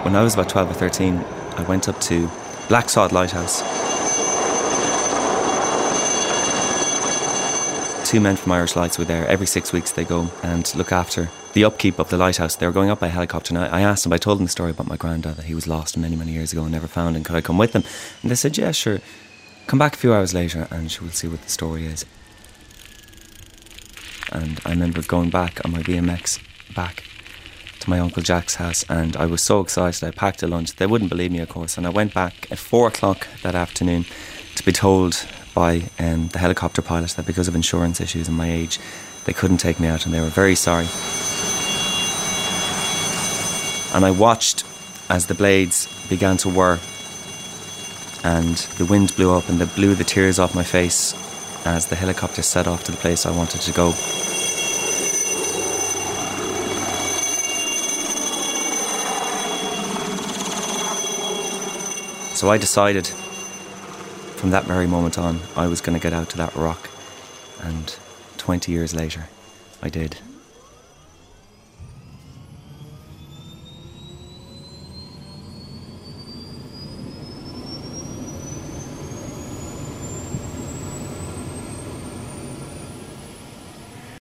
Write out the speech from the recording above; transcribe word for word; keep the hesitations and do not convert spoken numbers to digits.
when I was about twelve or thirteen, I went up to Blacksod Lighthouse. Two men from Irish Lights were there. Every six weeks they go and look after the upkeep of the lighthouse. They were going up by helicopter, and I asked them, I told them the story about my granddad, that he was lost many, many years ago and never found, and could I come with them? And they said, yeah, sure. Come back a few hours later and we'll see what the story is. And I remember going back on my B M X back to my Uncle Jack's house, and I was so excited. I packed a lunch. They wouldn't believe me, of course, and I went back at four o'clock that afternoon to be told by um, the helicopter pilot that because of insurance issues and my age, they couldn't take me out, and they were very sorry. And I watched as the blades began to whir, and the wind blew up and they blew the tears off my face as the helicopter set off to the place I wanted to go. So I decided from that very moment on I was going to get out to that rock, and twenty years later I did.